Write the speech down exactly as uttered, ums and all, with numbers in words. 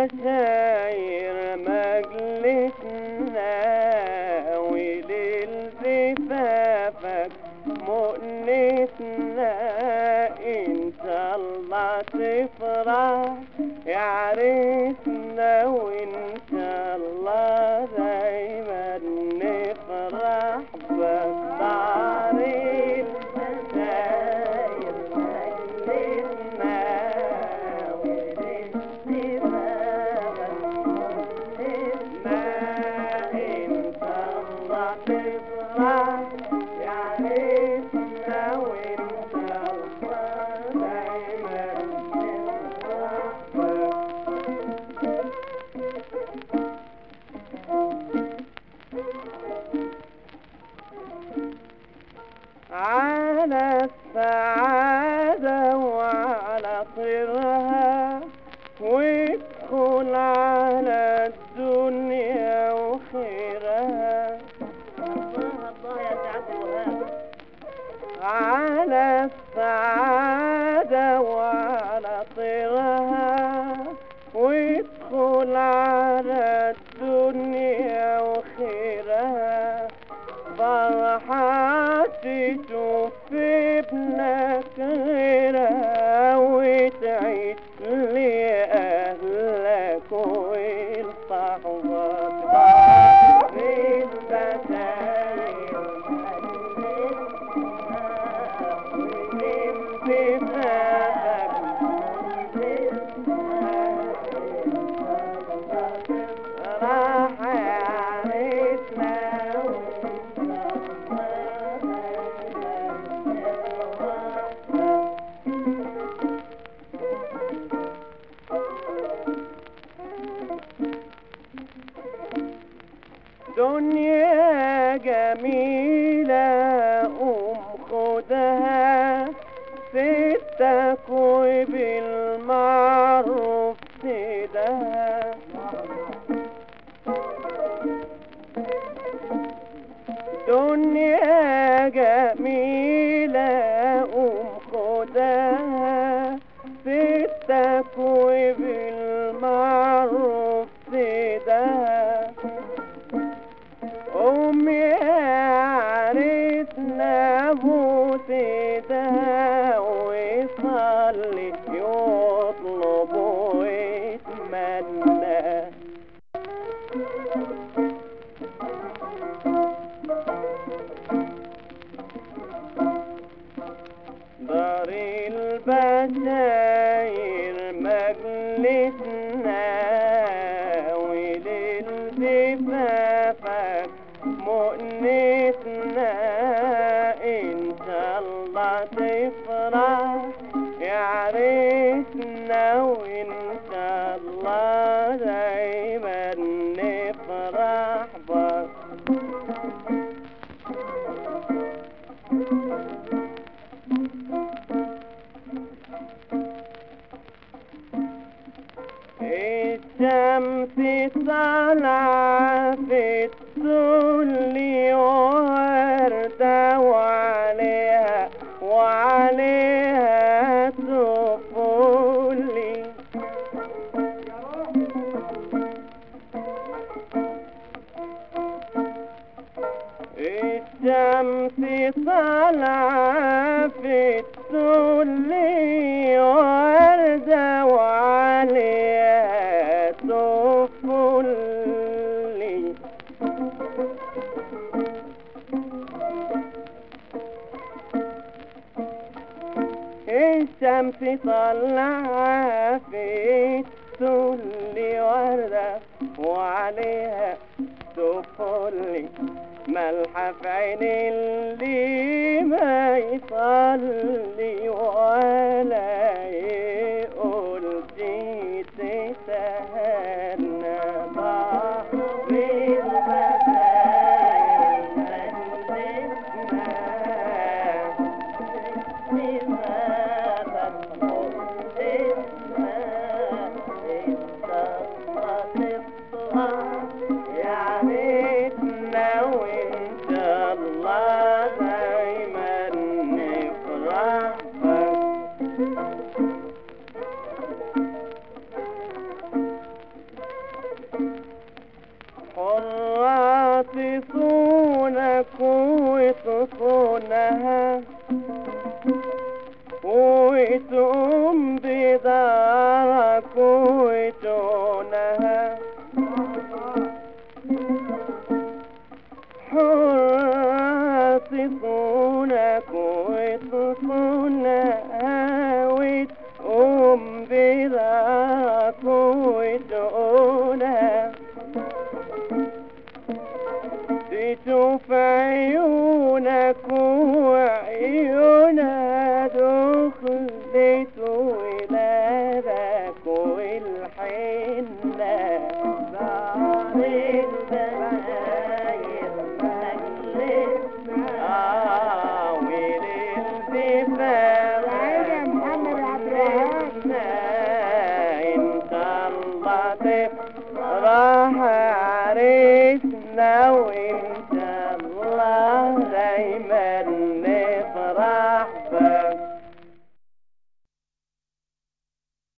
البشاير مجلسنا وليل زفافك مؤنسنا، إن شاء الله تفرح يا عريسنا، وإن شاء الله دايما نفرح بالطريق. على السعادة وعلى طيرها، وادخل على الدنيا وخيرها. الله الله يا سعد الوهاب. على السعادة وعلى طيرها، وادخل على الدنيا وخيرها. فرحة تشوف ابنك غيرها، وتعيش لأهلك ولصحبك. دنيا جميلة قوم خدها، ستك وبالمعروف سيدها. دنيا جميلة قوم خدها، ستك وبالمعروف سيدها. قوم يا عريسنا بوس ايدها، ويصلي يطلب ويتمنى. دار البشاير مجلسنا وليل زفافك مؤنسنا، إن شاء الله تفرح يا عريسنا، وإن شاء الله دايما نفرح بك. الشمس طالعة في السل وردة، وعليها وعليها طفولي. الشمس طالعة في السل وردة، وعليها طفولي. الشمس طالعة في السل وردة، وعليها طفولي. ملحة في عين اللي ما يصلي ولا يقول جيت تهنى. بحر البشاير مجلسنا لبابك مؤنسنا، إن شاء الله تفرح يا عريسنا، وإن شاء الله دايما نفرح بك. يوم بيضاك وتقولها تشوف عيونك وعيونها دخلت ولادك والحنة بعد البلاير مجلسنا آه وللدفاع يا محمد عبد الوهاب. انت الله تفرح